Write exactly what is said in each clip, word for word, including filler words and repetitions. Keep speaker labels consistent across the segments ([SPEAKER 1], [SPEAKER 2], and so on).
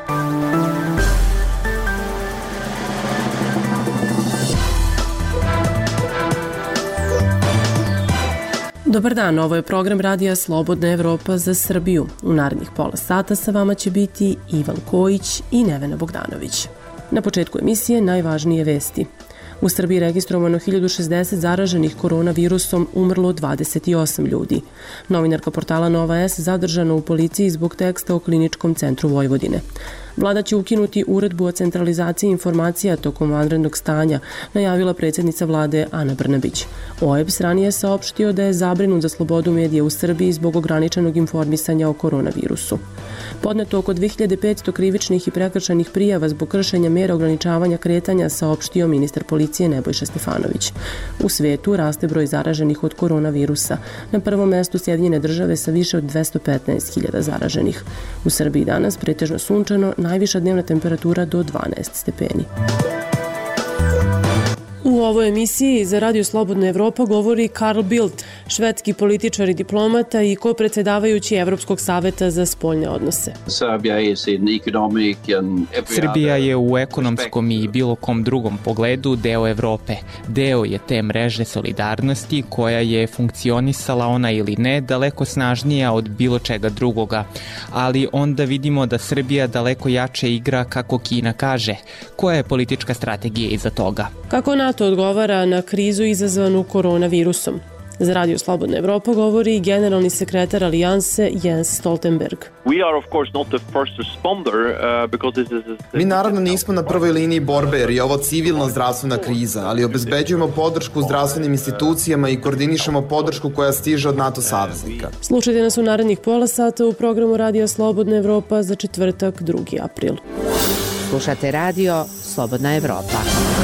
[SPEAKER 1] Dobar dan, ovo je program Radija Slobodna Evropa za Srbiju. U narednih pola sata sa vama će biti Ivan Kojić i Nevena Bogdanović. Na početku emisije najvažnije vesti. U Srbiji registrovano hiljadu šezdeset zaraženih koronavirusom, umrlo dvadeset osam ljudi. Novinarka portala Nova S zadržana u policiji zbog teksta o Kliničkom centru Vojvodine. Vlada će ukinuti uredbu o centralizaciji informacija tokom vanrednog stanja, najavila predsjednica vlade Ana Brnabić. O E B S ranije saopštio da je zabrinut za slobodu medija u Srbiji zbog ograničenog informisanja o koronavirusu. Podneto oko dve hiljade petsto krivičnih i prekršajnih prijava zbog kršenja mera ograničavanja kretanja, saopštio ministar policije Nebojša Stefanović. U svetu raste broj zaraženih od koronavirusa. Na prvom mestu Sjedinjene države sa više od dvesta petnaest hiljada zaraženih. U Srbiji danas pretežno sunčano, najviša dnevna temperatura do dvanaest stepeni. U ovoj emisiji za Radio Slobodna Evropa govori Carl Bildt, švedski političar i diplomata i ko-predsjedavajući Evropskog saveta za spoljne odnose.
[SPEAKER 2] Srbija je u ekonomskom i bilo kom drugom pogledu deo Evrope. Deo je te mreže solidarnosti koja je funkcionisala, ona ili ne, daleko snažnija od bilo čega drugoga. Ali onda vidimo da Srbija daleko jače igra kako Kina kaže. Koja je politička strategija iza toga?
[SPEAKER 1] Kako NATO odgovara na krizu izazvanu koronavirusom? Za Radio Slobodna Evropa govori generalni sekretar Alijanse Jens Stoltenberg.
[SPEAKER 3] Mi naravno nismo na prvoj liniji borbe jer je ovo civilna zdravstvena kriza, ali obezbeđujemo podršku zdravstvenim institucijama i koordinišemo podršku koja stiže od NATO saveznika.
[SPEAKER 1] Slušajte nas u narednih pola sata u programu Radio Slobodna Evropa za četvrtak, drugi april.
[SPEAKER 4] Slušate Radio Slobodna Evropa.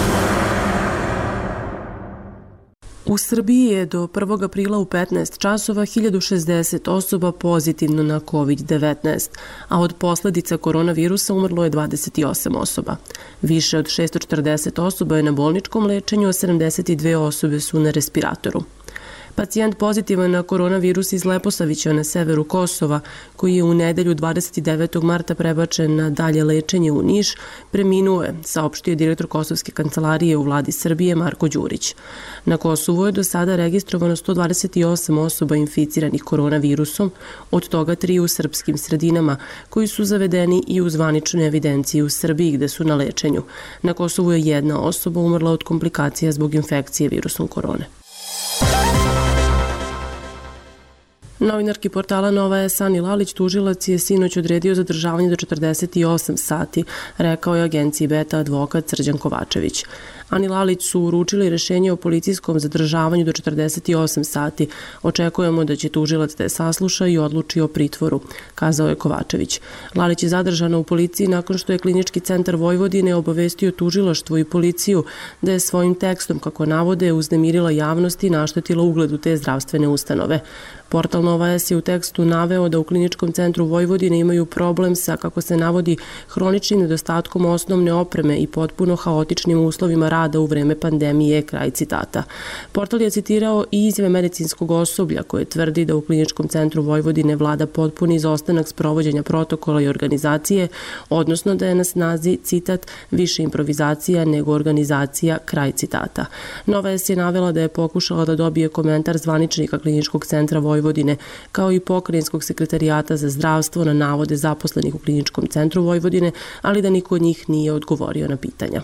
[SPEAKER 1] U Srbiji je do prvog aprila u petnaest časova hiljadu šezdeset osoba pozitivno na kovid devetnaest, a od posljedica koronavirusa umrlo je dvadeset osam osoba. Više od šesto četrdeset osoba je na bolničkom lečenju, a sedamdeset dve osobe su na respiratoru. Pacijent pozitivan na koronavirus iz Leposavića na severu Kosova, koji je u nedelju dvadeset devetog marta prebačen na dalje lečenje u Niš, preminuo je, saopštio direktor Kosovske kancelarije u vladi Srbije Marko Đurić. Na Kosovu je do sada registrovano sto dvadeset osam osoba inficiranih koronavirusom, od toga tri u srpskim sredinama, koji su zavedeni i u zvaničnu evidenciju u Srbiji gde su na lečenju. Na Kosovu je jedna osoba umrla od komplikacija zbog infekcije virusom korone. Novinarki portala Nova S Ani Lalić tužilac je sinoć odredio zadržavanje do četrdeset osam sati, rekao je agenciji Beta advokat Srđan Kovačević. Ani Lalić su uručili rešenje o policijskom zadržavanju do četrdeset osam sati. Očekujemo da će tužilac da je sasluša i odluči o pritvoru, kazao je Kovačević. Lalić je zadržana u policiji nakon što je Klinički centar Vojvodine obavestio tužilaštvo i policiju da je svojim tekstom, kako navode, uznemirila javnost i naštetila ugledu te zdravstvene ustanove. Portal Nova S je u tekstu naveo da u Kliničkom centru Vojvodine imaju problem sa, kako se navodi, hroničnim nedostatkom osnovne opreme i potpuno haotičnim uslovima rada u vreme pandemije, kraj citata. Portal je citirao i izjave medicinskog osoblja koje tvrdi da u Kliničkom centru Vojvodine vlada potpuni izostanak sprovođenja protokola i organizacije, odnosno da je na snazi, citat, više improvizacija nego organizacija, kraj citata. Nova S je navela da je pokušala da dobije komentar zvaničnika Kliničkog centra Vojvodine, kao i pokrajinskog sekretarijata za zdravstvo na navode zaposlenih u Kliničkom centru Vojvodine, ali da niko od njih nije odgovorio na pitanja.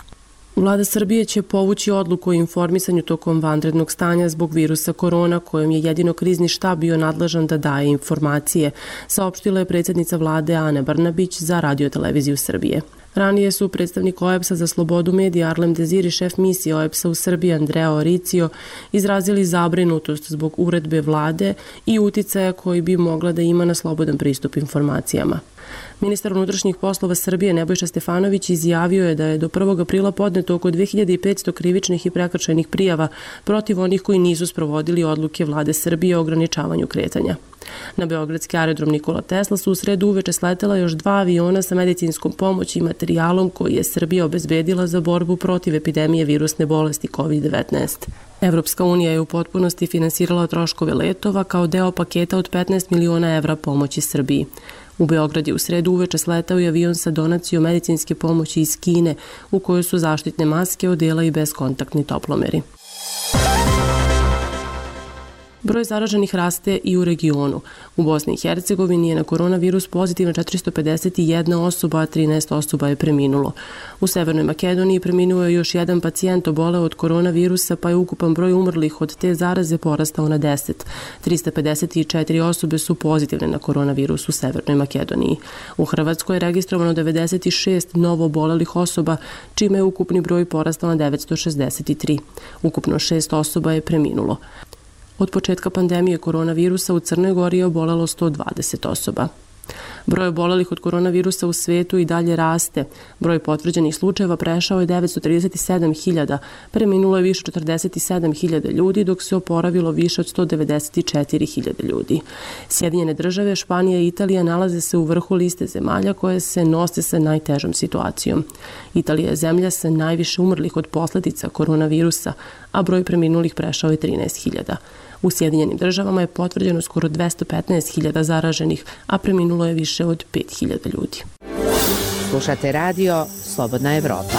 [SPEAKER 1] Vlada Srbije će povući odluku o informisanju tokom vanrednog stanja zbog virusa korona, kojom je jedino krizni štab bio nadležan da daje informacije, saopštila je predsjednica vlade Ana Brnabić za Radio-televiziju Srbije. Ranije su predstavnik O E B S-a za slobodu medija Arlem Dezir i šef misije O E B S-a u Srbiji Andrea Oricio izrazili zabrinutost zbog uredbe vlade i uticaja koji bi mogla da ima na slobodan pristup informacijama. Ministar unutrašnjih poslova Srbije Nebojša Stefanović izjavio je da je do prvog aprila podneto oko dve hiljade petsto krivičnih i prekršajnih prijava protiv onih koji nisu sprovodili odluke vlade Srbije o ograničavanju kretanja. Na beogradski aerodrom Nikola Tesla su u sredu uveče sletela još dva aviona sa medicinskom pomoći i materijalom koji je Srbija obezbedila za borbu protiv epidemije virusne bolesti kovid devetnaest. Evropska unija je u potpunosti finansirala troškove letova kao deo paketa od petnaest miliona evra pomoći Srbiji. U Beograd je u sredu uveče sletao i avion sa donacijom medicinske pomoći iz Kine, u kojoj su zaštitne maske, odela i bezkontaktni toplomeri. Broj zaraženih raste i u regionu. U Bosni i Hercegovini je na koronavirus pozitivna četiristo pedeset jedna osoba, a trinaest osoba je preminulo. U Severnoj Makedoniji preminuo je još jedan pacijent oboleo od koronavirusa, pa je ukupan broj umrlih od te zaraze porastao na deset. trista pedeset četiri osobe su pozitivne na koronavirus u Severnoj Makedoniji. U Hrvatskoj je registrovano devedeset šest novo obolelih osoba, čime je ukupni broj porastao na devetsto šezdeset tri. Ukupno šest osoba je preminulo. Od početka pandemije koronavirusa u Crnoj Gori je obolelo sto dvadeset osoba. Broj obolelih od koronavirusa u svetu i dalje raste. Broj potvrđenih slučajeva prešao je devetsto trideset sedam hiljada, preminulo je više od četrdeset sedam hiljada ljudi, dok se oporavilo više od sto devedeset četiri hiljade ljudi. Sjedinjene države, Španija i Italija nalaze se u vrhu liste zemalja koje se nose sa najtežom situacijom. Italija je zemlja sa najviše umrlih od posljedica koronavirusa, a broj preminulih prešao je trinaest hiljada. U Sjedinjenim državama je potvrđeno skoro dvesta petnaest hiljada zaraženih, a preminulo je više od pet hiljada ljudi.
[SPEAKER 4] Slušate radio Slobodna Evropa.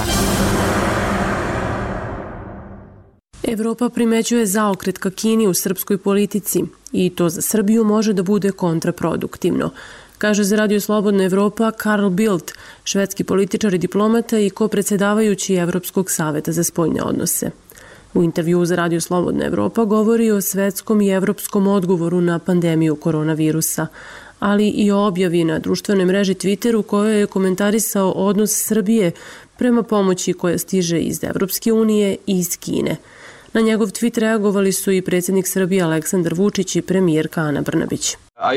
[SPEAKER 1] Evropa primećuje zaokret ka Kini u srpskoj politici i to za Srbiju može da bude kontraproduktivno, kaže za radio Slobodna Evropa Carl Bildt, švedski političar i diplomata i ko-predsjedavajući Evropskog saveta za spoljne odnose. U intervjuu za radio Slobodna Evropa govori o svetskom i evropskom odgovoru na pandemiju koronavirusa, ali i o objavi na društvenoj mreži Twitter u kojoj je komentarisao odnos Srbije prema pomoći koja stiže iz Evropske unije i iz Kine. Na njegov tweet reagovali su i predsjednik Srbije Aleksandar Vučić i premijerka Ana Brnabić.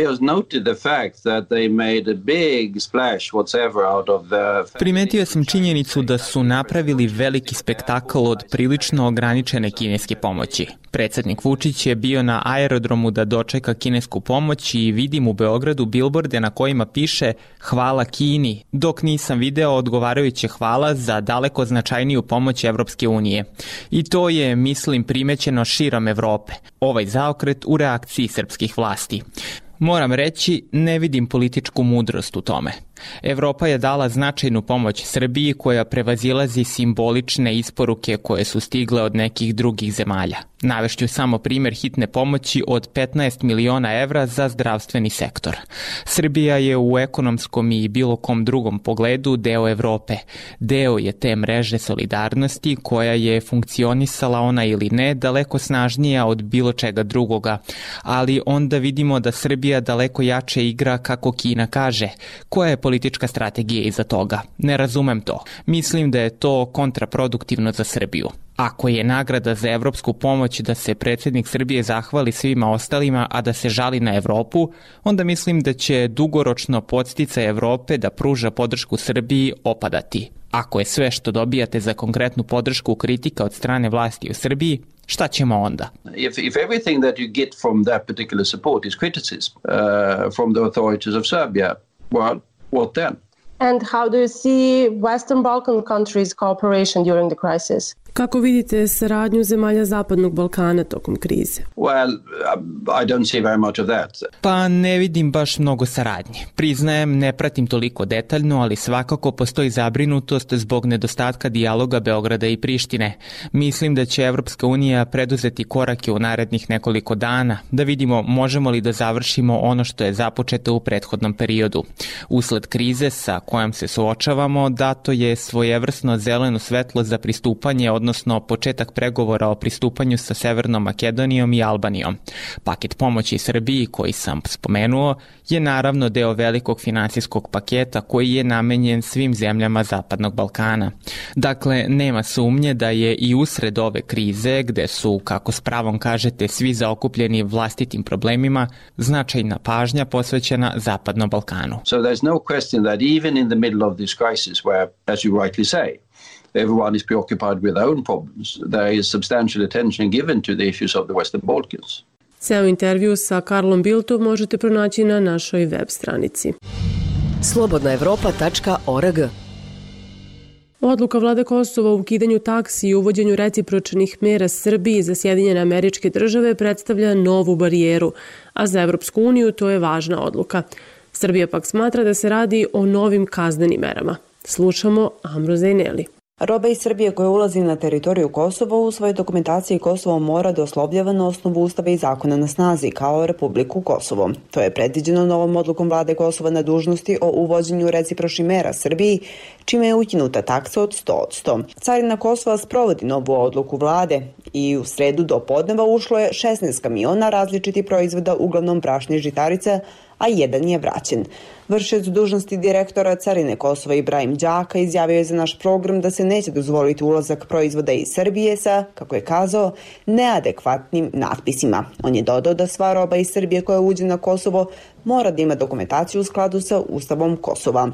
[SPEAKER 2] Primetio sam činjenicu da su napravili veliki spektakl od prilično ograničene kineske pomoći. Predsjednik Vučić je bio na aerodromu da dočeka kinesku pomoć i vidim u Beogradu bilborde na kojima piše "Hvala Kini", dok nisam video odgovarajuće hvala za daleko značajniju pomoć Evropske unije. I to je, mislim, primećeno širom Evrope. Ovaj zaokret u reakciji srpskih vlasti. Moram reći, ne vidim političku mudrost u tome. Evropa je dala značajnu pomoć Srbiji koja prevazilazi simbolične isporuke koje su stigle od nekih drugih zemalja. Navešću samo primjer hitne pomoći od petnaest miliona evra za zdravstveni sektor. Srbija je u ekonomskom i bilo kom drugom pogledu deo Evrope. Deo je te mreže solidarnosti koja je funkcionisala, ona ili ne, daleko snažnija od bilo čega drugoga. Ali onda vidimo da Srbija daleko jače igra kako Kina kaže. Koja je politička strategija iza toga? Ne razumem to. Mislim da je to kontraproduktivno za Srbiju. Ako je nagrada za evropsku pomoć da se predsjednik Srbije zahvali svima ostalima, a da se žali na Evropu, onda mislim da će dugoročno podsticaj Evrope da pruža podršku Srbiji opadati. Ako je sve što dobijate za konkretnu podršku kritika od strane vlasti u Srbiji, šta ćemo onda?
[SPEAKER 5] If, if everything that you get from that particular support is criticism uh, from the authorities of Serbia, well, what then?
[SPEAKER 6] And how do you see Western Balkan countries' cooperation during the crisis?
[SPEAKER 1] Kako vidite saradnju zemalja Zapadnog Balkana tokom krize?
[SPEAKER 5] Well, I don't see very much of that.
[SPEAKER 2] Pa ne vidim baš mnogo saradnje. Priznajem, ne pratim toliko detaljno, ali svakako postoji zabrinutost zbog nedostatka dijaloga Beograda i Prištine. Mislim da će Evropska unija preduzeti korake u narednih nekoliko dana, da vidimo možemo li da završimo ono što je započeto u prethodnom periodu. Usled krize sa kojom se suočavamo, dato je svojevrsno zeleno svetlo za pristupanje, odnosno početak pregovora o pristupanju sa Severnom Makedonijom i Albanijom. Paket pomoći Srbiji koji sam spomenuo je naravno deo velikog finansijskog paketa koji je namenjen svim zemljama Zapadnog Balkana. Dakle, nema sumnje da je i usred ove krize, gde su, kako s pravom kažete, svi zaokupljeni vlastitim problemima, značajna pažnja posvećena Zapadnom Balkanu.
[SPEAKER 5] So there's no question that even in the middle of this crisis where, as you rightly say, everyone is preoccupied with their own problems, there is substantial attention given to the issues of the Western Balkans.
[SPEAKER 1] Ceo intervju sa Karlom Bildtom možete pronaći na našoj web stranici.
[SPEAKER 7] slobodna evropa tačka org.
[SPEAKER 1] Odluka vlade Kosova o ukidanju taksi i uvođenju recipročnih mera Srbiji za Sjedinjene Američke Države predstavlja novu barijeru, a za Evropsku uniju to je važna odluka. Srbija pak smatra da se radi o novim kaznenim merama. Slušamo Amru Zejneli.
[SPEAKER 8] Roba iz Srbije koja ulazi na teritoriju Kosova u svojoj dokumentaciji Kosovo mora da oslovljava na osnovu Ustava i zakona na snazi kao Republiku Kosovo. To je predviđeno novom odlukom vlade Kosova na dužnosti o uvođenju recipročnih mera Srbiji, čime je ukinuta taksa od sto posto. Carina Kosova sprovodi novu odluku vlade i u sredu do podneva ušlo je šesnaest kamiona različitih proizvoda, uglavnom brašna i žitarica, a jedan je vraćen. Vršilac dužnosti direktora Carine Kosova Ibrahim Đaka izjavio je za naš program da se neće dozvoliti ulazak proizvoda iz Srbije sa, kako je kazao, neadekvatnim natpisima. On je dodao da sva roba iz Srbije koja uđe na Kosovo mora da ima dokumentaciju u skladu sa Ustavom Kosova.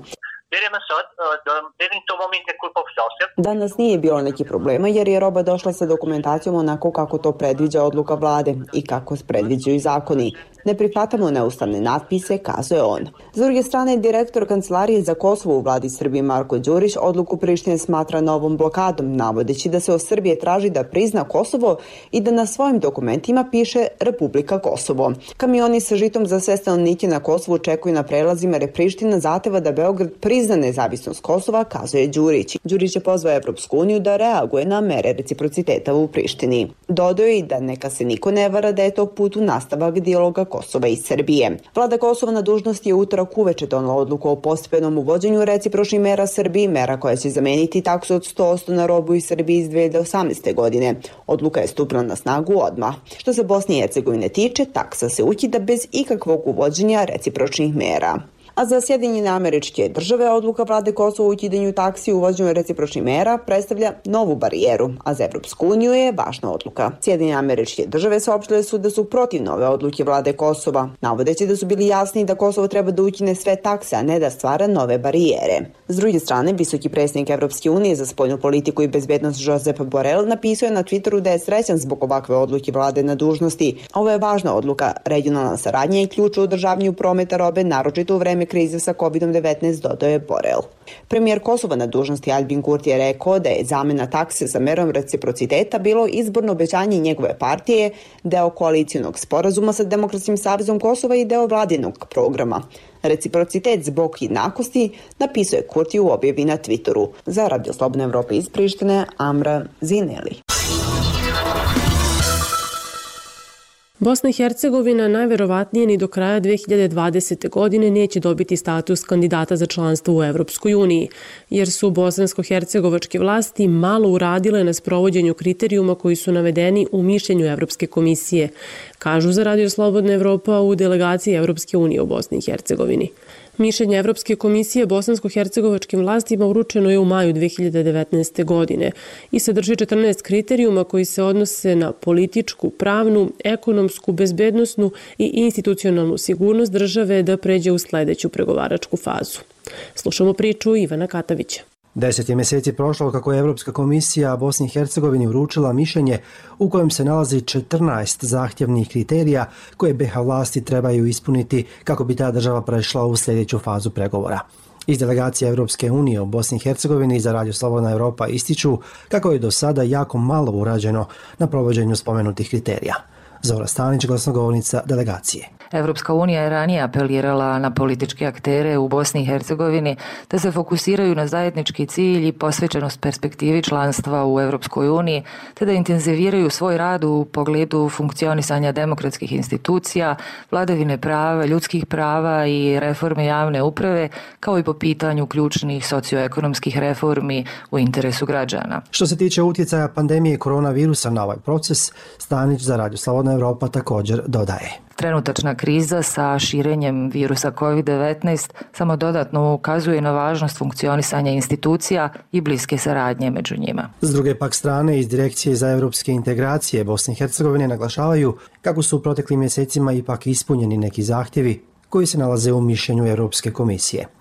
[SPEAKER 8] Danas nije bilo nekih problema jer je roba došla sa dokumentacijom onako kako to predviđa odluka vlade i kako predviđaju zakoni. Ne prihvatamo neustavne natpise, kazuje on. S druge strane, direktor Kancelarije za Kosovo u vladi Srbije Marko Đurić odluku Prištine smatra novom blokadom, navodeći da se od Srbije traži da prizna Kosovo i da na svojim dokumentima piše Republika Kosovo. Kamioni sa žitom za sve stanovnike na Kosovu čekuju na prelazima jer Priština zahteva da Beograd prizna nezavisnost Kosova, kazuje Đurić. Đurić je pozvao Evropsku uniju da reaguje na mere reciprociteta u Prištini. Dodao je i da neka se niko ne vara da je to put u nastavak dijaloga Kosova i Srbije. Vlada Kosova na dužnosti je utorak uveče donela odluku o postepenom uvođenju recipročnih mera Srbiji, mera koja će zameniti taksu od sto posto na robu iz Srbije iz dve hiljade osamnaeste. godine. Odluka je stupila na snagu odmah. Što se Bosne i Hercegovine tiče, taksa se ukida bez ikakvog uvođenja recipročnih mera. A za Sjedinjene Američke Države odluka vlade Kosova o ukidanju taksi i uvođenju recipročnih mera predstavlja novu barijeru, a za Evropsku uniju je važna odluka. Sjedinjene Američke Države saopštile su da su protiv nove odluke vlade Kosova, navodeći da su bili jasni da Kosovo treba da ukine sve takse, a ne da stvara nove barijere. S druge strane, visoki predstavnik Evropske unije za spoljnu politiku i bezbednost Josep Borrell napisao je na Twitteru da je srećan zbog ovakve odluke vlade na dužnosti. Ovo je važna odluka, regionalna saradnja i ključ u održavanju prometa robe, naročito u vreme krize sa kovid devetnaest, dodao je Borrell. Premijer Kosova na dužnosti Albin Kurti je rekao da je zamena takse sa merom reciprociteta bilo izborno obećanje njegove partije, deo koalicijonog sporazuma sa Demokratskim savezom Kosova i deo vladinog programa. Reciprocitet zbog jednakosti, napisao je Kurti u objavi na Twitteru. Za Radio Slobodna Evropa iz Prištine, Amra Zineli.
[SPEAKER 1] Bosna i Hercegovina najverovatnije ni do kraja dve hiljade dvadesete. godine neće dobiti status kandidata za članstvo u Evropskoj uniji, jer su bosansko-hercegovačke vlasti malo uradile na sprovođenju kriterijuma koji su navedeni u mišljenju Evropske komisije, kažu za Radio Slobodna Evropa u delegaciji Evropske unije u Bosni i Hercegovini. Mišljenje Evropske komisije bosansko-hercegovačkim vlastima uručeno je u maju dve hiljade devetnaeste. godine i sadrži četrnaest kriterijuma koji se odnose na političku, pravnu, ekonomsku, bezbednosnu i institucionalnu sigurnost države da pređe u sledeću pregovaračku fazu. Slušamo priču Ivana Katavića.
[SPEAKER 9] Deset je mjeseci prošlo kako je Evropska komisija Bosni i Hercegovini uručila mišljenje u kojem se nalazi četrnaest zahtjevnih kriterija koje B iH vlasti trebaju ispuniti kako bi ta država prešla u sljedeću fazu pregovora. Iz delegacije Evropske unije u Bosni i Hercegovini za Radio Slobodna Evropa ističu kako je do sada jako malo urađeno na provođenju spomenutih kriterija. Zora Stanić, glasnogovornica delegacije.
[SPEAKER 10] Evropska unija je ranije apelirala na političke aktere u Bosni i Hercegovini da se fokusiraju na zajednički cilj i posvećenost perspektivi članstva u Evropskoj uniji, te da intenziviraju svoj rad u pogledu funkcionisanja demokratskih institucija, vladavine prava, ljudskih prava i reforme javne uprave, kao i po pitanju ključnih socioekonomskih reformi u interesu građana.
[SPEAKER 9] Što se tiče utjecaja pandemije koronavirusa na ovaj proces, Stanić za Radio Slobodna Evropa također dodaje.
[SPEAKER 10] Trenutačna kriza sa širenjem virusa kovid devetnaest samo dodatno ukazuje na važnost funkcionisanja institucija i bliske saradnje među njima.
[SPEAKER 9] S druge pak strane, iz Direkcije za evropske integracije Bosne i Hercegovine naglašavaju kako su u proteklim mjesecima ipak ispunjeni neki zahtjevi koji se nalaze u mišljenju Europske komisije.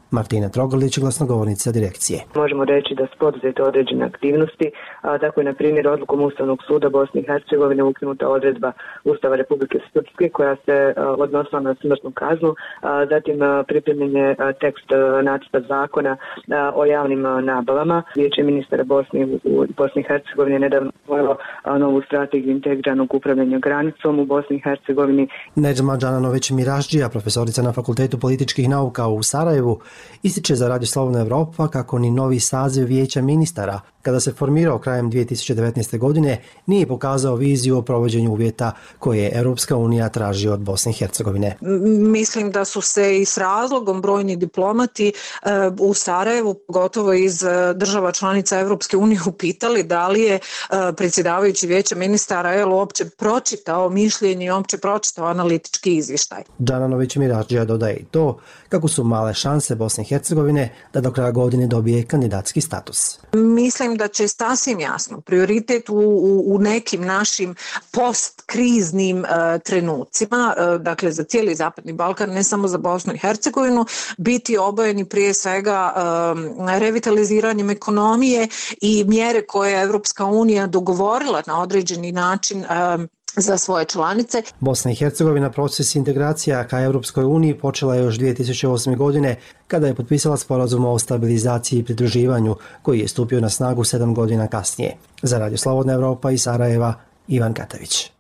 [SPEAKER 9] Martina Trogalić, glasnogovornica direkcije.
[SPEAKER 11] Možemo reći da su poduzete određene aktivnosti, a tako je na primjer odlukom Ustavnog suda Bosne i Hercegovine ukinuta odredba Ustava Republike Srpske koja se odnosila na smrtnu kaznu, a zatim pripremljen je tekst nacrta zakona o javnim nabavama. Vijeće ministara Bosne u Bosni i Hercegovine nedavno usvojilo novu strategiju integriranog upravljanja granicom u Bosni i Hercegovini.
[SPEAKER 9] Nedžma Džananović Miražđija, profesorica na Fakultetu političkih nauka u Sarajevu, ističe za Radio Slobodna Evropa kako ni novi saziv Vijeća ministara, kada se formirao krajem dvije tisuće devetnaeste. godine, nije pokazao viziju o provođenju uvjeta koje je Europska unija traži od Bosne i Hercegovine.
[SPEAKER 12] Mislim da su se i s razlogom brojni diplomati u Sarajevu, gotovo iz država članica Europske unije, upitali da li je predsjedavajući Vijeća ministara jel, uopće pročitao mišljenje i uopće pročitao analitički izvještaj.
[SPEAKER 9] Džananović Miražđija dodaje i to kako su male šanse Bosne i Hercegovine da do kraja godine dobije kandidatski status.
[SPEAKER 12] Mislim da će sasvim jasno prioritet u, u, u nekim našim postkriznim uh, trenucima, uh, dakle za cijeli Zapadni Balkan, ne samo za Bosnu i Hercegovinu, biti obojeni prije svega um, revitaliziranjem ekonomije i mjere koje je Evropska unija dogovorila na određeni način um, za svoje članice.
[SPEAKER 9] Bosna i Hercegovina proces integracija ka Europskoj uniji počela je još dvije tisuće osme. godine kada je potpisala sporazum o stabilizaciji i pridruživanju koji je stupio na snagu sedam godina kasnije. Za Radio Slobodna Evropa iz Sarajeva, Ivan Katavić.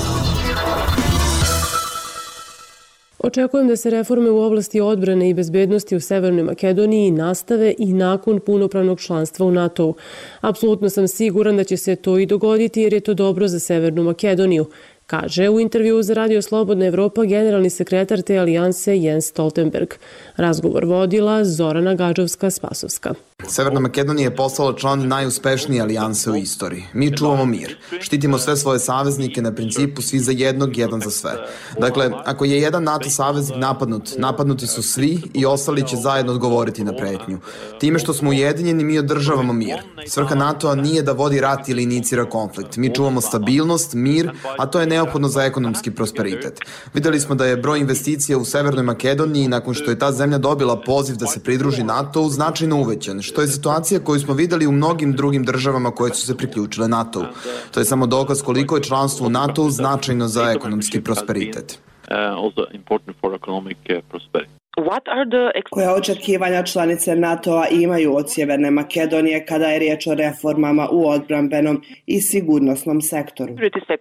[SPEAKER 1] Očekujem da se reforme u oblasti odbrane i bezbednosti u Severnoj Makedoniji nastave i nakon punopravnog članstva u NATO-u. Apsolutno sam siguran da će se to i dogoditi jer je to dobro za Severnu Makedoniju, kaže u intervjuu za Radio Slobodna Evropa generalni sekretar te alijanse Jens Stoltenberg. Razgovor vodila Zorana Gadžovska-Spasovska.
[SPEAKER 3] Severna Makedonija je postala član najuspešnije alijanse u istoriji. Mi čuvamo mir. Štitimo sve svoje saveznike na principu svi za jednog, jedan za sve. Dakle, ako je jedan NATO saveznik napadnut, napadnuti su svi i ostali će zajedno odgovoriti na pretnju. Time što smo ujedinjeni, mi održavamo mir. Svrha NATO-a nije da vodi rat ili inicira konflikt. Mi čuvamo stabilnost, mir, a to je neophodno za ekonomski prosperitet. Videli smo da je broj investicija u Severnoj Makedoniji nakon što je ta zemlja dobila poziv da se pridruži NATO-u značajno uvećan, što je situacija koju smo videli u mnogim drugim državama koje su se priključile NATO-u. To je samo dokaz koliko je članstvo u NATO-u značajno za ekonomski prosperitet.
[SPEAKER 8] Koja očekivanja članice NATO-a imaju od Sjeverne Makedonije kada je riječ o reformama u odbrambenom i sigurnosnom sektoru?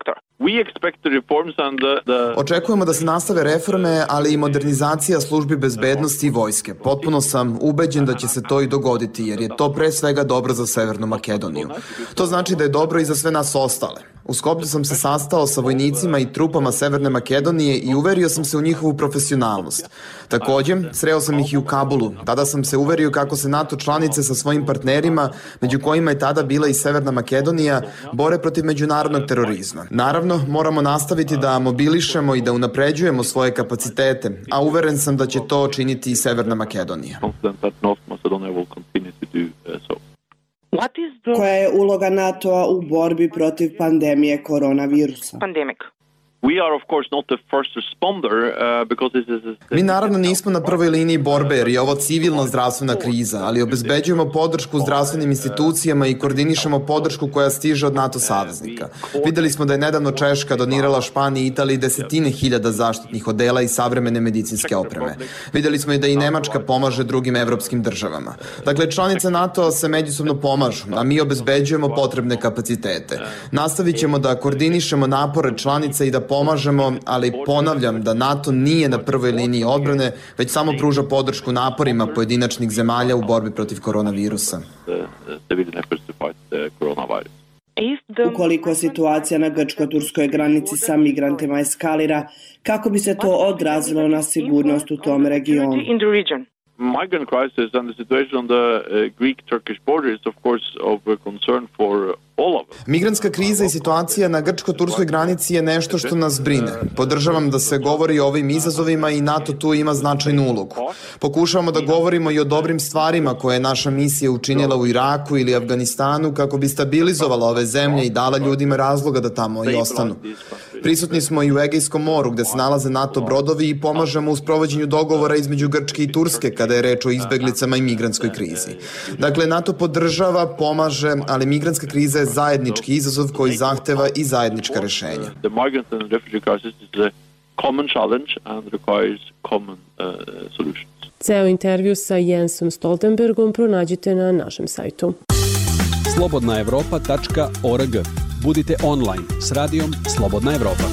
[SPEAKER 3] Očekujemo da se nastave reforme, ali i modernizacija službi bezbednosti i vojske. Potpuno sam ubeđen da će se to i dogoditi, jer je to pre svega dobro za Severnu Makedoniju. To znači da je dobro i za sve nas ostale. U Skoplju sam se sastao sa vojnicima i trupama Severne Makedonije i uverio sam se u njihovu profesionalnost. Također, sreo sam ih i u Kabulu. Tada sam se uverio kako se NATO članice sa svojim partnerima, među kojima je tada bila i Severna Makedonija, bore protiv međunarodnog terorizma. Naravno, moramo nastaviti da mobilišemo i da unapređujemo svoje kapacitete, a uveren sam da će to činiti i Severna Makedonija.
[SPEAKER 8] Koja je uloga NATO-a u borbi protiv pandemije koronavirusa?
[SPEAKER 3] Mi naravno nismo na prvoj liniji borbe jer je ovo civilna zdravstvena kriza, ali obezbeđujemo podršku zdravstvenim institucijama i koordinišemo podršku koja stiže od NATO saveznika. Videli smo da je nedavno Češka donirala Španiji i Italiji desetine hiljada zaštitnih odela i savremene medicinske opreme. Videli smo i da i Nemačka pomaže drugim evropskim državama. Dakle, članice NATO-a se međusobno pomažu, a mi obezbeđujemo potrebne kapacitete. Nastavit ćemo da koordinišemo napore članica i da pomažemo, ali ponavljam da NATO nije na prvoj liniji odbrane, već samo pruža podršku naporima pojedinačnih zemalja u borbi protiv koronavirusa.
[SPEAKER 8] Ukoliko situacija na grčko-turskoj granici sa migrantima eskalira, kako bi se to odrazilo na sigurnost u tom regionu?
[SPEAKER 13] Migrant crisis and the situation on the uh, Greek-Turkish border is of course of concern for all of us.
[SPEAKER 3] Migrantska kriza i situacija na grčko-turskoj granici je nešto što nas brine. Podržavam da se govori o ovim izazovima i NATO tu ima značajnu ulogu. Pokušavamo da govorimo i o dobrim stvarima koje je naša misija učinila u Iraku ili Afganistanu kako bi stabilizovala ove zemlje i dala ljudima razloga da tamo i ostanu. Prisutni smo i u Egejskom moru gde se nalaze NATO brodovi i pomažemo u sprovođenju dogovora između Grčke i Turske kada je reč o izbeglicama i migrantskoj krizi. Dakle, NATO podržava, pomaže, ali migrantska kriza je zajednički izazov koji zahteva i zajednička rešenja.
[SPEAKER 13] Common challenge and requires common uh, solutions.
[SPEAKER 1] Ceo intervju sa Jensom Stoltenbergom pronađite na našem sajtu.
[SPEAKER 14] slobodna evropa tačka org. Budite online s radijom Slobodna Evropa.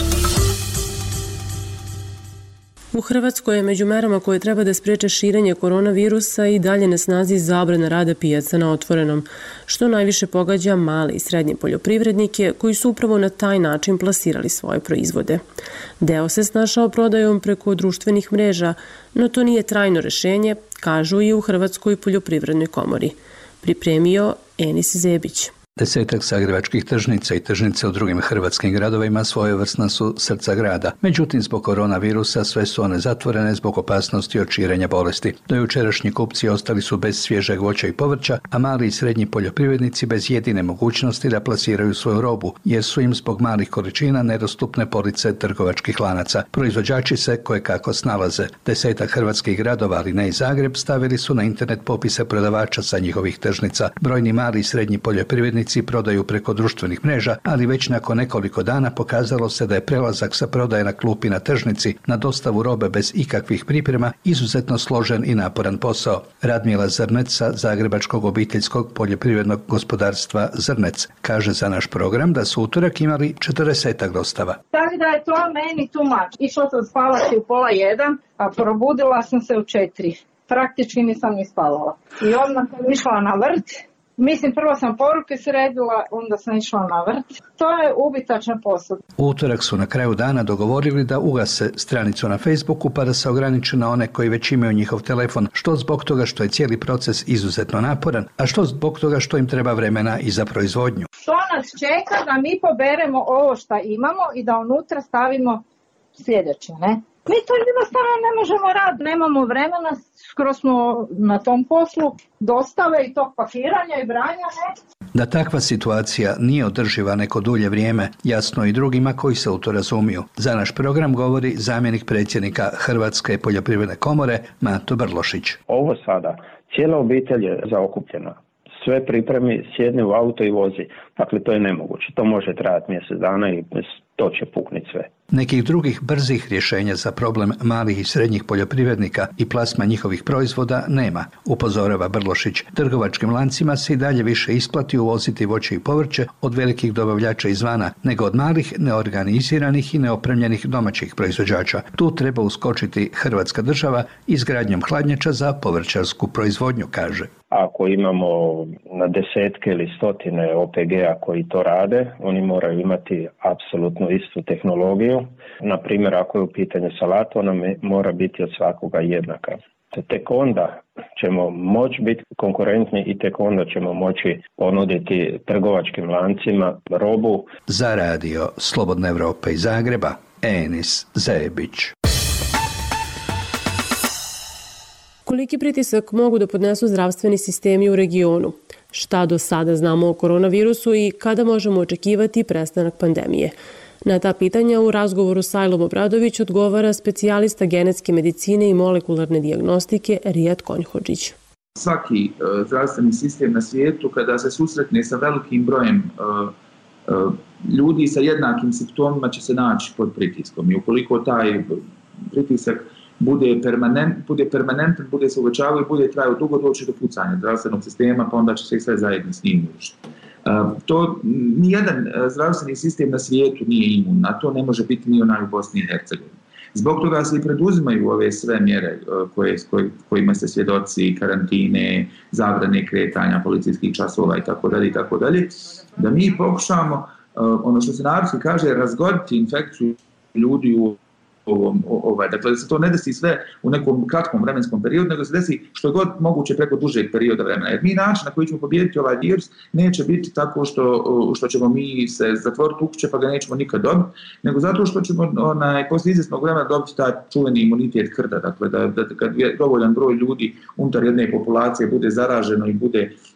[SPEAKER 1] U Hrvatskoj je među merama koje treba da spreče širenje koronavirusa i dalje na snazi zabrana rada pijaca na otvorenom, što najviše pogađa male i srednje poljoprivrednike koji su upravo na taj način plasirali svoje proizvode. Deo se snašao prodajom preko društvenih mreža, no to nije trajno rešenje, kažu i u Hrvatskoj poljoprivrednoj komori. Pripremio Enis Zebić.
[SPEAKER 15] Desetak zagrebačkih tržnica i tržnice u drugim hrvatskim gradovima svojevrsna su srca grada. Međutim, zbog koronavirusa sve su one zatvorene zbog opasnosti od širenja bolesti. Dojučerašnji kupci ostali su bez svježeg voća i povrća, a mali i srednji poljoprivrednici bez jedine mogućnosti da plasiraju svoju robu, jer su im zbog malih količina nedostupne police trgovačkih lanaca. Proizvođači se kojekako snalaze. Desetak hrvatskih gradova, ali ne i Zagreb, stavili su na internet popise prodavača sa njihovih tržnica. Brojni mali i srednji poljoprivrednici prodaju preko društvenih mreža, ali već nakon nekoliko dana pokazalo se da je prelazak sa prodaje na klupi na tržnici na dostavu robe bez ikakvih priprema izuzetno složen i naporan posao. Radmila Zrnec sa Zagrebačkog obiteljskog poljoprivrednog gospodarstva Zrnec kaže za naš program da su utorak imali četrdesetak dostava.
[SPEAKER 16] Tako da je to meni too much. Išla sam spavati u pola jedan, a probudila sam se u četiri. Praktički nisam ni spavala. I odmah sam išla na vrt. Mislim, prvo sam poruke sredila, onda sam išla na vrt. To je ubitačan posao.
[SPEAKER 15] U utorak su na kraju dana dogovorili da ugase stranicu na Facebooku pa da se ograniče na one koji već imaju njihov telefon, što zbog toga što je cijeli proces izuzetno naporan, a što zbog toga što im treba vremena i za proizvodnju.
[SPEAKER 16] To nas čeka da mi poberemo ovo što imamo i da unutra stavimo sljedeće, ne? Mi to jednostavno ne možemo raditi, nemamo vremena, skoro smo na tom poslu dostave i tog pakiranja i branja.
[SPEAKER 15] Da takva situacija nije održiva neko dulje vrijeme, jasno i drugima koji se u to razumiju. Za naš program govori zamjenik predsjednika Hrvatske poljoprivredne komore Mato Brlošić.
[SPEAKER 17] Ovo sada, cijela obitelj je zaokupljena. Sve pripremi, sjedni u auto i vozi. Dakle, to je nemoguće. To može trajati mjesec dana i to će pukniti sve.
[SPEAKER 15] Nekih drugih brzih rješenja za problem malih i srednjih poljoprivrednika i plasma njihovih proizvoda nema, upozorava Brlošić. Trgovačkim lancima se i dalje više isplati uvoziti voće i povrće od velikih dobavljača izvana, nego od malih, neorganiziranih i neopremljenih domaćih proizvođača. Tu treba uskočiti Hrvatska država izgradnjom hladnjača za povrćarsku proizvodnju, kaže.
[SPEAKER 17] Ako imamo na desetke ili stotine O P G-a koji to rade, oni moraju imati apsolutno istu tehnologiju. Na primjer, ako je u pitanju salata, ona mora biti od svakoga jednaka. Tek onda ćemo moći biti konkurentni i tek onda ćemo moći ponuditi trgovačkim lancima robu.
[SPEAKER 15] Za radio Slobodna Evropa iz Zagreba, Enis Zebić.
[SPEAKER 1] Koliki pritisak mogu da podnesu zdravstveni sistemi u regionu? Šta do sada znamo o koronavirusu i kada možemo očekivati prestanak pandemije? Na ta pitanja u razgovoru s Ajlom Obradović odgovara specijalista genetske medicine i molekularne dijagnostike Rijad Konjhodžić.
[SPEAKER 18] Svaki uh, zdravstveni sistem na svijetu kada se susretne sa velikim brojem uh, uh, ljudi sa jednakim simptomima će se naći pod pritiskom i ukoliko taj pritisak bude permanent, bude permanentan, bude se uvećavao i bude trajao dugo, doći do pucanja zdravstvenog sistema, pa onda će se i sve zajedno s njim urušiti. Uh, to nijedan uh, zdravstveni sistem na svijetu nije imun, a to ne može biti ni onaj u Bosni i Hercegovini. Zbog toga se i preduzimaju ove sve mjere uh, koje, koj, kojima se svjedoci, karantine, zabrane kretanja, policijskih časova itd. itd. Da mi pokušamo, uh, ono što se narodski kaže, razgoditi infekciju ljudi u Ovom, ovaj, dakle da se to ne desi sve u nekom kratkom vremenskom periodu, nego se desi što je god moguće preko dužeg perioda vremena. Jer mi način na koji ćemo pobijediti ovaj virus neće biti tako što, što ćemo mi se zatvoriti u kuće pa ga nećemo nikad dobiti, nego zato što ćemo onaj, poslije izvjesnog vremena dobiti taj čuveni imunitet krda. Dakle, da, da kad je dovoljan broj ljudi unutar jedne populacije bude zaraženo i bude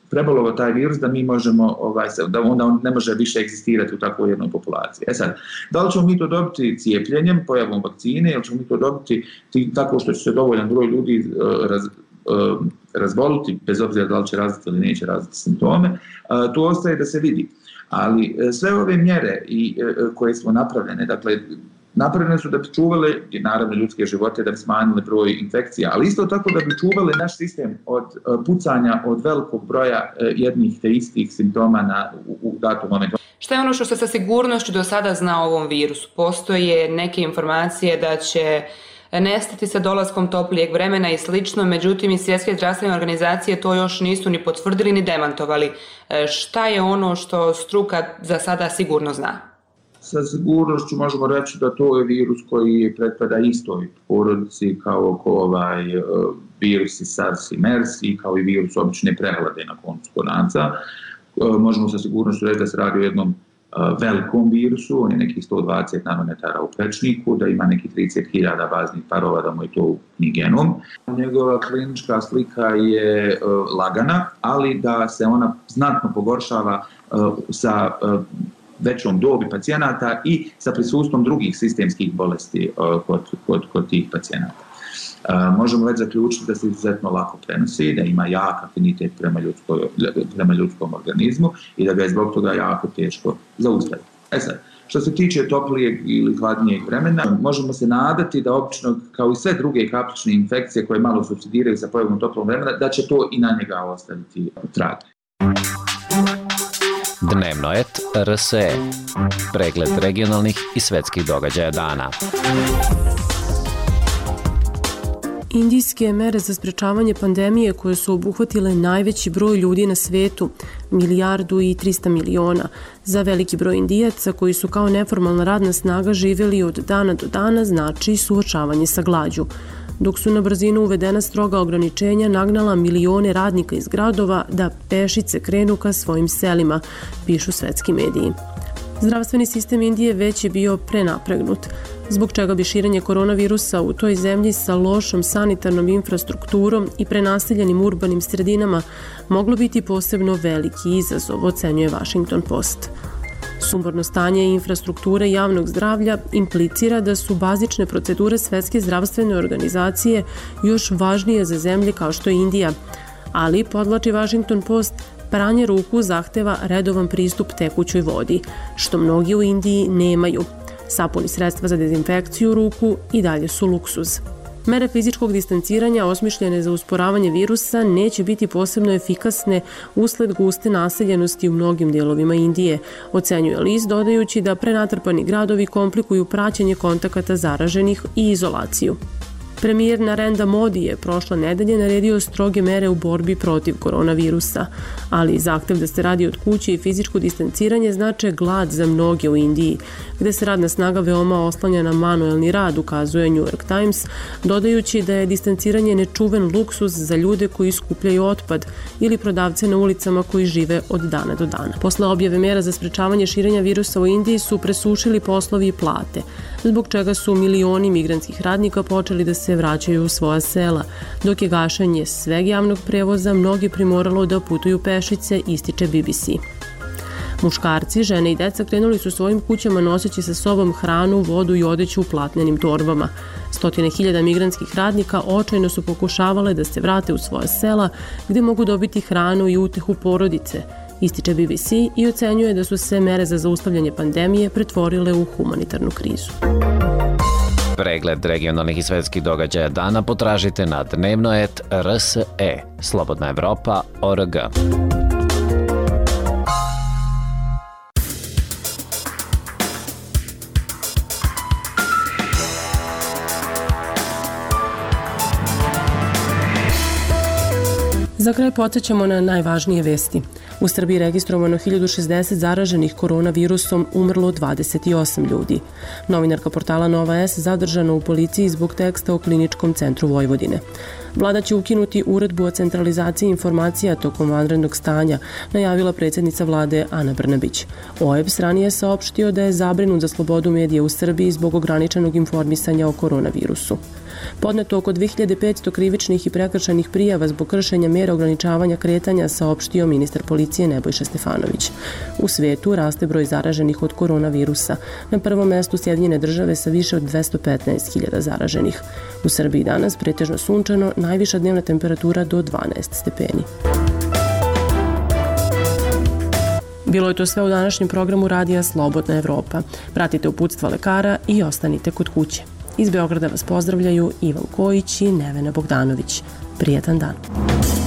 [SPEAKER 18] prebolovo taj virus da mi možemo, ovaj, da onda on ne može više egzistirati u takvoj jednoj populaciji. E sad, da li ćemo mi to dobiti cijepljenjem, pojavom vakcine, ili ćemo mi to dobiti tako što će se dovoljan broj ljudi raz, razboliti, bez obzira da li će razviti ili neće razviti simptome, to ostaje da se vidi. Ali sve ove mjere i, koje smo napravljene, dakle, napravljene su da bi čuvale, naravno, ljudske živote, da bi smanjile broj infekcija, ali isto tako da bi čuvale naš sistem od pucanja od velikog broja jednih te istih simptoma na, u, u datom momentu.
[SPEAKER 19] Šta je ono što se sa sigurnošću do sada zna o ovom virusu? Postoje neke informacije da će nestati sa dolaskom toplijeg vremena i slično, međutim i svjetske zdravstvene organizacije to još nisu ni potvrdili ni demantovali. Šta je ono što struka za sada sigurno zna?
[SPEAKER 18] Sa sigurnošću možemo reći da to je virus koji pretpada istoj porodici kao ko ovaj virusi SARS i MERS i kao i virus obične prehlade na koncu konaca. Možemo sa sigurnošću reći da se radi o jednom velikom virusu, on je nekih sto dvadeset nanometara u prečniku, da ima nekih trideset hiljada baznih parova, da mu je to ni genom. Njegova klinička slika je lagana, ali da se ona znatno pogoršava sa većom dobi pacijenata i sa prisustvom drugih sistemskih bolesti kod, kod, kod tih pacijenata. Uh, možemo već zaključiti da se izuzetno lako prenosi, da ima jak afinitet prema, ljudskoj, prema ljudskom organizmu i da ga je zbog toga jako teško zaustaviti. E sad, što se tiče toplijeg ili hladnijeg vremena, možemo se nadati da obično, kao i sve druge kaplične infekcije koje malo supsidiraju sa pojavom toplog vremena, da će to i na njega ostaviti trag.
[SPEAKER 20] Dnevnoet R S E. Pregled regionalnih i svetskih događaja dana.
[SPEAKER 1] Indijske mere za sprečavanje pandemije koje su obuhvatile najveći broj ljudi na svetu, milijardu i trista miliona, za veliki broj Indijaca koji su kao neformalna radna snaga živjeli od dana do dana, znači suočavanje sa glađu. Dok su na brzinu uvedena stroga ograničenja nagnala milione radnika iz gradova da pešice krenu ka svojim selima, pišu svetski mediji. Zdravstveni sistem Indije već je bio prenapregnut, zbog čega bi širenje koronavirusa u toj zemlji sa lošom sanitarnom infrastrukturom i prenaseljenim urbanim sredinama moglo biti posebno veliki izazov, ocenjuje Washington Post. Sumorno stanje infrastrukture javnog zdravlja implicira da su bazične procedure Svetske zdravstvene organizacije još važnije za zemlje kao što je Indija, ali, podvlači Washington Post, pranje ruku zahteva redovan pristup tekućoj vodi, što mnogi u Indiji nemaju. Sapuni sredstva za dezinfekciju ruku i dalje su luksuz. Mere fizičkog distanciranja osmišljene za usporavanje virusa neće biti posebno efikasne usled guste naseljenosti u mnogim dijelovima Indije, ocenjuje list dodajući da prenatrpani gradovi komplikuju praćenje kontakata zaraženih i izolaciju. Premijer Narendra Modi je prošle nedelje naredio stroge mere u borbi protiv koronavirusa, ali zahtev da se radi od kuće i fizičko distanciranje znače glad za mnoge u Indiji, gde se radna snaga veoma oslanja na manuelni rad, ukazuje New York Times, dodajući da je distanciranje nečuven luksuz za ljude koji skupljaju otpad ili prodavce na ulicama koji žive od dana do dana. Posle objave mera za sprečavanje širenja virusa u Indiji su presušili poslovi i plate, zbog čega su milioni migrantskih radnika počeli da se vraćaju u svoja sela, dok je gašenje sveg javnog prevoza mnogi primoralo da putuju pešice, ističe B B C. Muškarci, žene i deca krenuli su svojim kućama noseći sa sobom hranu, vodu i odeću u platnenim torbama. Stotine hiljada migrantskih radnika očajno su pokušavale da se vrate u svoja sela gde mogu dobiti hranu i utehu porodice, ističe B B C i ocenjuje da su se mere za zaustavljanje pandemije pretvorile u humanitarnu krizu.
[SPEAKER 20] Pregled regionalnih i svetskih događaja dana potražite na dnevnoet R S E, Slobodna Evropa, O R G.
[SPEAKER 1] Za kraj podsjećamo na najvažnije vesti. U Srbiji registrovano hiljadu šezdeset zaraženih koronavirusom, umrlo dvadeset osam ljudi. Novinarka portala Nova S zadržana u policiji zbog teksta o Kliničkom centru Vojvodine. Vlada će ukinuti uredbu o centralizaciji informacija tokom vanrednog stanja, najavila predsjednica vlade Ana Brnabić. O E B S ranije saopštio da je zabrinut za slobodu medija u Srbiji zbog ograničenog informisanja o koronavirusu. Podneto oko dve hiljade petsto krivičnih i prekršajnih prijava zbog kršenja mjera ograničavanja kretanja, saopštio ministar policije Nebojša Stefanović. U svetu raste broj zaraženih od koronavirusa. Na prvom mestu Sjedinjene države sa više od dvesta petnaest hiljada zaraženih. U Srbiji danas pretežno sunčano, najviša dnevna temperatura do dvanaest stepeni. Bilo je to sve u današnjem programu radija Slobodna Evropa. Pratite uputstva lekara i ostanite kod kuće. Iz Beograda vas pozdravljaju Ivan Kojić i Nevena Bogdanović. Prijetan dan.